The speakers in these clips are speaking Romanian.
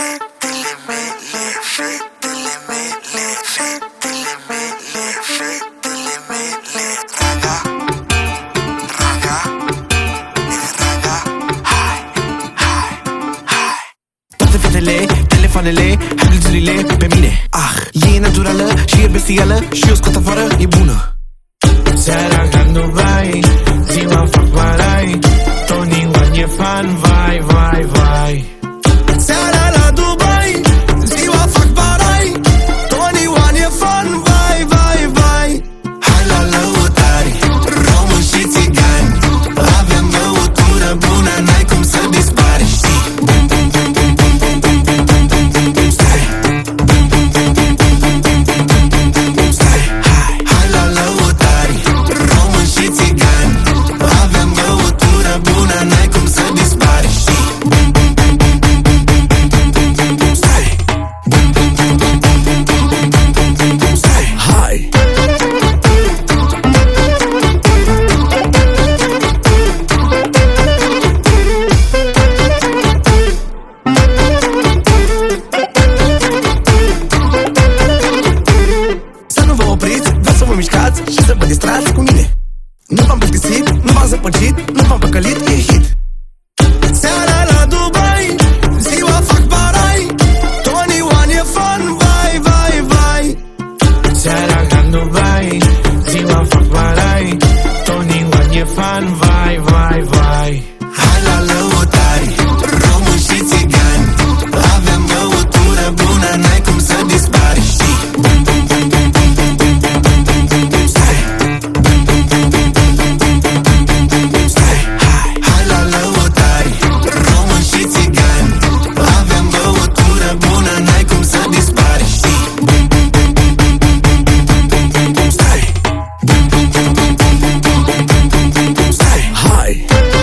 Fetele mele, fetele mele, fetele mele, fetele mele. Raga, raga, raga. Hai, hai, hai. Toate fetele, telefoanele, habiliturile pe mine. E naturală și e bestială și eu scot afară, e bună. Seara în Dubai, ziua fac barai, Tony One e fan, vai, vai, vai. Seara la Dubai, ziua fac barai, Tony One e fan, vai, vai, vai. Hai la lăutari, români și țigani, avem băutură bună, n-ai cum să dispari, știi? Bum, bum, bum, bum, bum, bum, bum, bum, bum, bum, bum, bum, stai. Bum, bum, bum, bum, bum, bum, bum, bum, bum, bum, bum, bum, stai. Hai la lăutari, români și țigani, avem băutură bună, n-ai cum să dispari, știi? Bum, bum, bum, bum, bum, bum, bum, bum, bum, bum, bum, bum, stai. Bum, bum, bum, bum, bum, bum, bum, bum, bum, bum, bum, bum, stai. Hai! Să nu vă opriți, vreau să vă mișcați și să vă distrați cu mine. Nu v-am plictisit, nu v-am zăpăcit, nu v-am păcălit, e hit. Seara la Dubai, ziua fac barai, Tony One e fan, vai, vai, vai. Seara în Dubai, ziua fac barai, Tony One e fan, vai, vai, vai. Hai la lăutari, români și țigani, avem băutură bună, n-ai cum să dispari, știi? Bum, bum, bum, bum, bum, bum, bum, bum, bum, bum, bum, bum, stai. Bum, bum, bum, bum, bum, bum, bum, bum, bum, bum, bum, bum, stai. Hai la lăutari, români și țigani, avem băutură bună, n-ai cum să dispari, știi? Bum, bum, bum, bum, bum, bum, bum, bum, bum, bum, bum, bum, stai. Bum, bum, bum, bum, bum, bum, bum, bum, bum, bum, bum, bum, stai. Hai!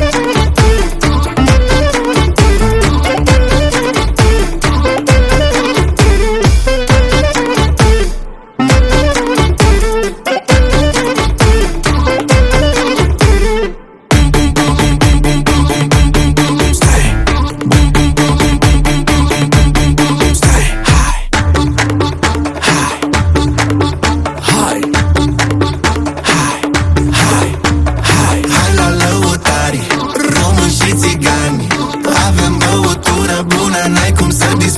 Hai la lăutari, români și țigani, avem băutură bună, n-ai cum să